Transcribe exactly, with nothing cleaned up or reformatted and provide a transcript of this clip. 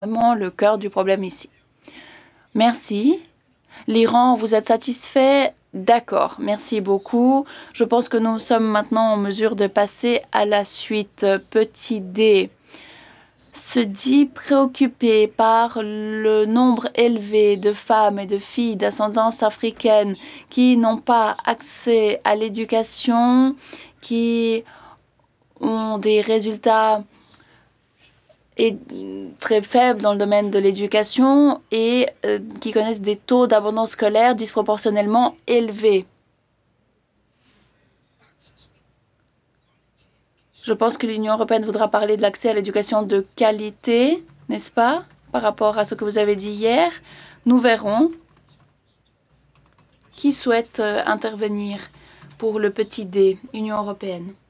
vraiment le cœur du problème ici. Merci. L'Iran, vous êtes satisfait? D'accord, merci beaucoup. Je pense que nous sommes maintenant en mesure de passer à la suite. Petit D se dit préoccupé par le nombre élevé de femmes et de filles d'ascendance africaine qui n'ont pas accès à l'éducation, qui ont des résultats et très faibles dans le domaine de l'éducation et euh, qui connaissent des taux d'abandon scolaire disproportionnellement élevés. Je pense que l'Union européenne voudra parler de l'accès à l'éducation de qualité, n'est-ce pas, par rapport à ce que vous avez dit hier. Nous verrons qui souhaite euh, intervenir pour le petit D, Union européenne.